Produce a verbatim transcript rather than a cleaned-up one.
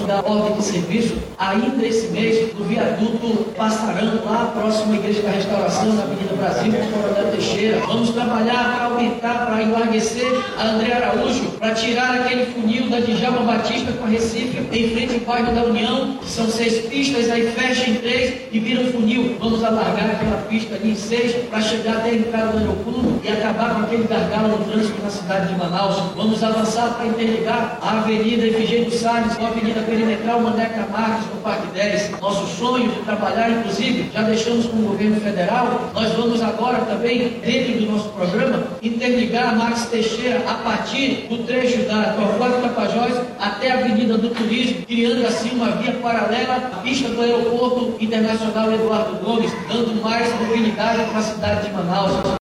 vamos dar ordem de serviço ainda esse mês do viaduto Passarão, lá próximo à Igreja da Restauração, na Avenida Brasil, com o Coronel Teixeira. Vamos trabalhar para aumentar, para enlarguecer a André Araújo, para tirar aquele funil da Djalma Batista com a Recife, em frente ao bairro da União, que são seis pistas, aí fecha em três e vira um funil. Vamos alargar aquela pista ali em seis, para chegar até a entrada do aeroporto e acabar com aquele gargalo no trânsito na cidade de Manaus. Vamos avançar para interligar a Avenida Efigênio Salles com a Avenida Perimetral Maneca Marques no Parque dez. Nosso sonho de trabalhar, inclusive, já deixamos com o governo federal, nós vamos agora também, dentro do nosso programa, interligar a Max Teixeira a partir do trecho da Torquato Tapajós até a Avenida do Turismo, criando assim uma via paralela à pista do Aeroporto Internacional Eduardo Gomes, dando mais mobilidade para a cidade de Manaus.